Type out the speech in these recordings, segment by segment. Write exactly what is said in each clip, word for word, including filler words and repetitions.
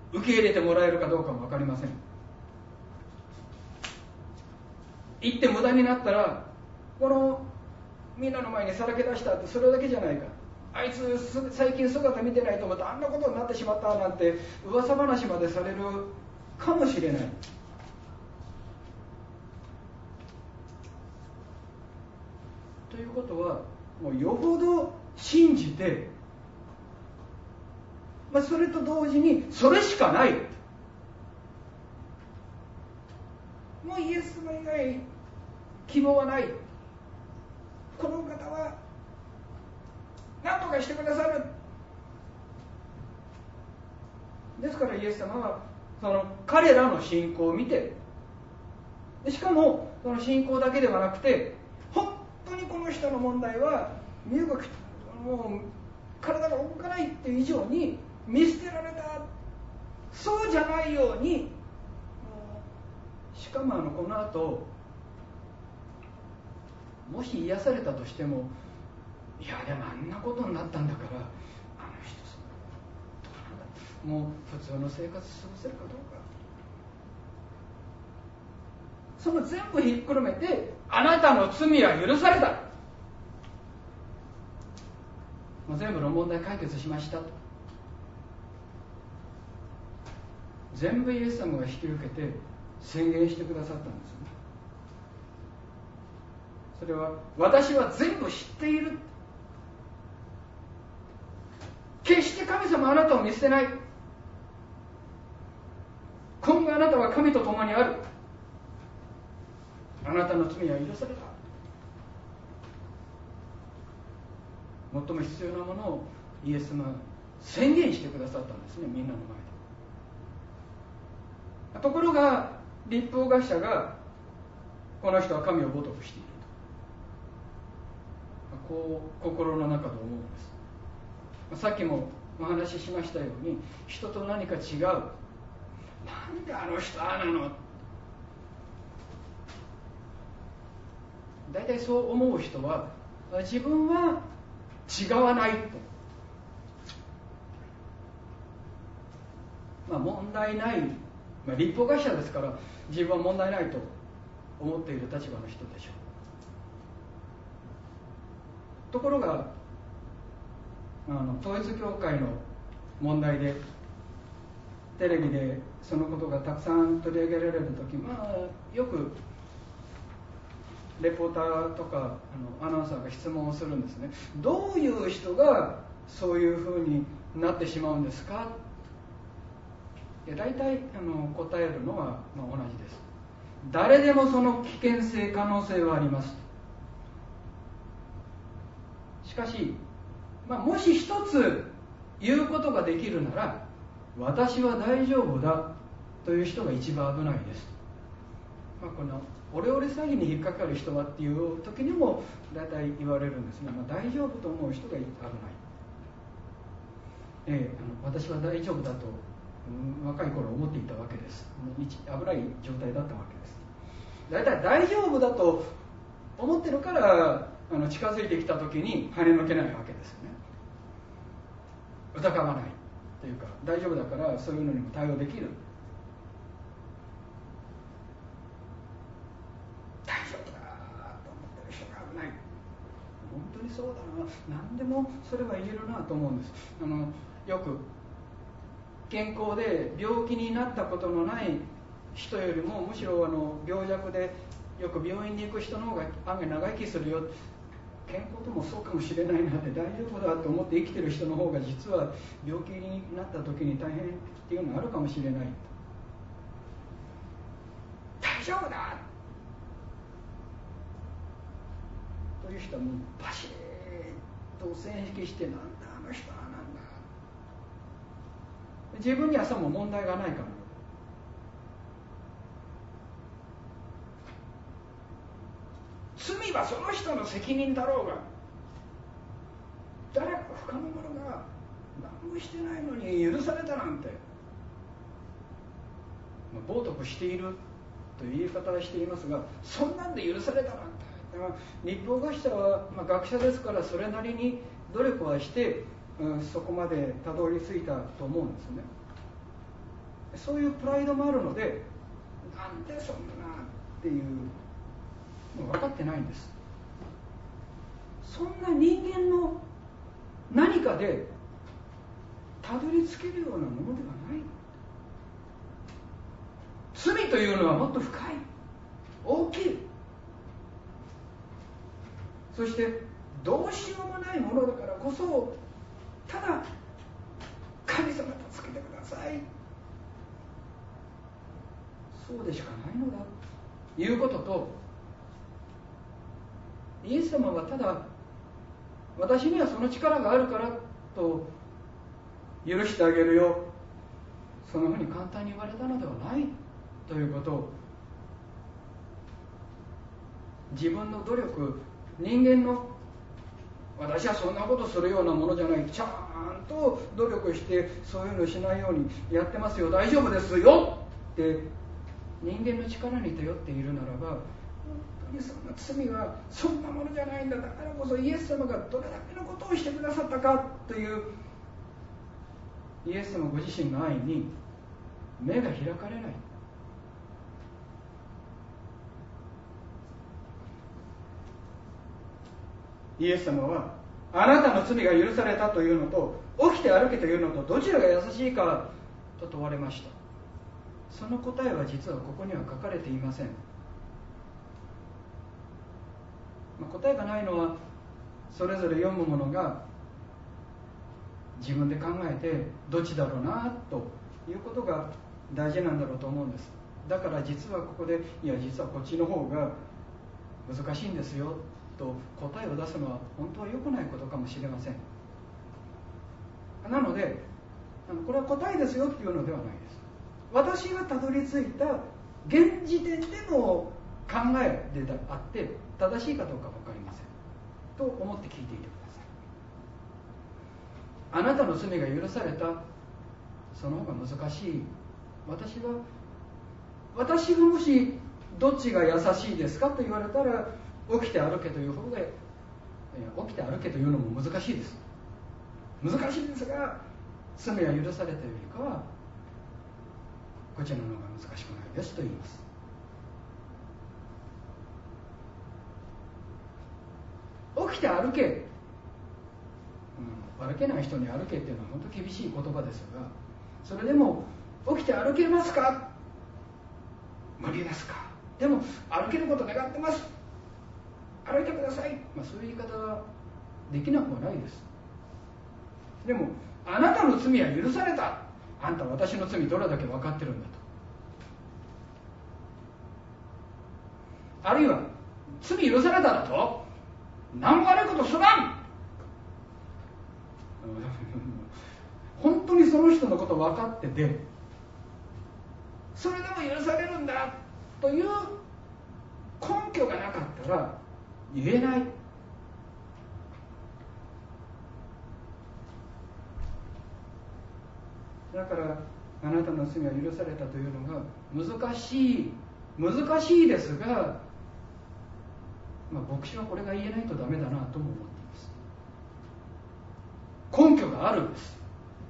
受け入れてもらえるかどうかも分かりません。言って無駄になったら、このみんなの前にさらけ出したってそれだけじゃないか、あいつ最近姿見てないと思ってあんなことになってしまったなんて噂話までされるかもしれない。ということは、もうよほど信じて、まあ、それと同時にそれしかない、もうイエス様以外希望はない、この方は何とかしてくださる。ですからイエス様はその彼らの信仰を見て、しかもその信仰だけではなくて、本当にこの人の問題は身動きもう体が動かないっていう以上に見捨てられた、そうじゃないように、しかもあのこの後もし癒されたとしても、いやでもあんなことになったんだから、あの人そうもう普通の生活過ごせるかどうか、その全部ひっくるめて、あなたの罪は許された、もう全部の問題解決しましたと、全部イエス様が引き受けて宣言してくださったんですよね。それは、私は全部知っている、決して神様あなたを見捨てない、今後あなたは神と共にある、あなたの罪は許された、最も必要なものをイエス様は宣言してくださったんですね、みんなの前で。ところが律法学者が、この人は神をごとくしていると、こう心の中で思うんです。さっきもお話ししましたように、人と何か違う、なんであの人ああなの、大体そう思う人は自分は違わないと、まあ問題ない、まあ、律法学者ですから自分は問題ないと思っている立場の人でしょう。ところがあの統一教会の問題でテレビでそのことがたくさん取り上げられるとき、まあ、よくレポーターとかあのアナウンサーが質問をするんですね。どういう人がそういうふうになってしまうんですか。大体あの答えるのは、まあ、同じです。誰でもその危険性可能性はあります。しかし、まあ、もし一つ言うことができるなら、私は大丈夫だという人が一番危ないです。まあ、このオレオレ詐欺に引っかかる人はっていう時にも大体言われるんですが、まあ、大丈夫と思う人が危ない、えー、あの私は大丈夫だと、うん、若い頃思っていたわけです。危ない状態だったわけです。大体大丈夫だと思ってるからあの近づいてきた時に跳ねのけないわけですよね。疑わないというか、大丈夫だからそういうのにも対応できる、大丈夫だと思ってる人が危ない。本当にそうだな、何でもそれは言えるなと思うんです。あのよく健康で病気になったことのない人よりも、むしろあの病弱でよく病院に行く人の方が案外長生きするよ、健康ともそうかもしれないなって、大丈夫だと思って生きてる人の方が実は病気になった時に大変っていうのがあるかもしれない。大丈夫だという人はもうバシッと線引きして、なんだあの人はなんだ、自分にはさも問題がないから、罪はその人の責任だろうが、誰か他の者が何もしてないのに許されたなんて、冒涜しているという言い方はしていますが、そんなんで許されたなんて、律法学者は、まあ、学者ですからそれなりに努力はして、うん、そこまでたどり着いたと思うんですね。 そういうプライドもあるので、なんでそんなっていうの分かってないんです。そんな人間の何かでたどり着けるようなものではない。罪というのはもっと深い、大きい、そしてどうしようもないものだからこそ、ただ神様助けてください、そうでしかないのだということと、イエス様はただ私にはその力があるからと許してあげるよ、そのふうに簡単に言われたのではないということを、自分の努力、人間の私はそんなことするようなものじゃない、ちゃんと努力してそういうのしないようにやってますよ、大丈夫ですよって人間の力に頼っているならば、本当にそんな罪はそんなものじゃないんだ、だからこそイエス様がどれだけのことをしてくださったかというイエス様ご自身の愛に目が開かれない。イエス様はあなたの罪が許されたというのと起きて歩けというのとどちらが優しいかと問われました。その答えは実はここには書かれていません。まあ、答えがないのはそれぞれ読むものが自分で考えてどっちだろうなということが大事なんだろうと思うんです。だから実はここでいや実はこっちの方が難しいんですよと答えを出すのは本当は良くないことかもしれません。なのでこれは答えですよっていうのではないです。私がたどり着いた現時点での考えであって正しいかどうか分かりませんと思って聞いていてください。あなたの罪が許された、その方が難しい。私は私がもしどっちが優しいですかと言われたら起きて歩けという方が、起きて歩けというのも難しいです。難しいですが、罪は許されたよりかはこちらの方が難しくないですと言います。起きて歩け、うん、歩けない人に歩けっていうのは本当に厳しい言葉ですが、それでも起きて歩けますか、無理ですか、でも歩けること願ってます、歩いてください、まあ、そういう言い方はできなくはないです。でもあなたの罪は許された、あんた私の罪どれだけ分かってるんだと、あるいは罪許されただと何も悪いことすらん本当にその人のこと分かっててそれでも許されるんだという根拠がなかったら言えない。だからあなたの罪は許されたというのが難しい難しいですが、まあ、牧師はこれが言えないとダメだなとも思っています。根拠があるんです。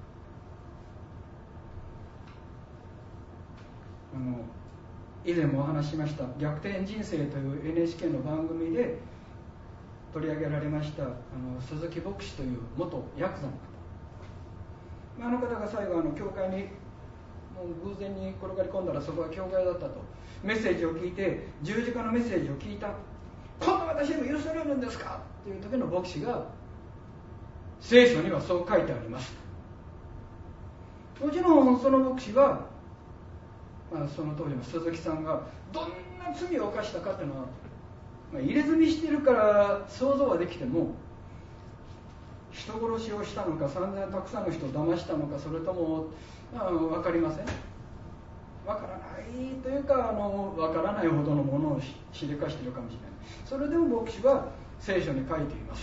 あの以前もお話ししました逆転人生という エヌエイチケー の番組で取り上げられましたあの鈴木牧師という元ヤクザの方、あの方が最後あの教会にもう偶然に転がり込んだらそこは教会だったと、メッセージを聞いて十字架のメッセージを聞いた、こんな私でも許されるんですかという時の牧師が聖書にはそう書いてあります。もちろんその牧師は、まあ、その当時の鈴木さんがどんな罪を犯したかというのは、まあ、入れ墨してるから想像はできても、人殺しをしたのか散々たくさんの人を騙したのか、それとも、まあ、分かりません。分からないというかあの分からないほどのものをしでかしているかもしれない。それでも牧師は聖書に書いています。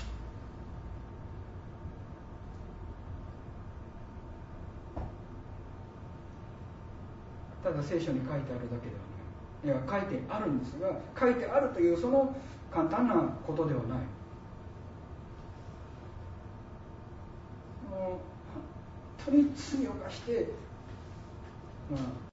ただ聖書に書いてあるだけではない、いや書いてあるんですが、書いてあるというその簡単なことではない。もう本当に罪を犯してまあ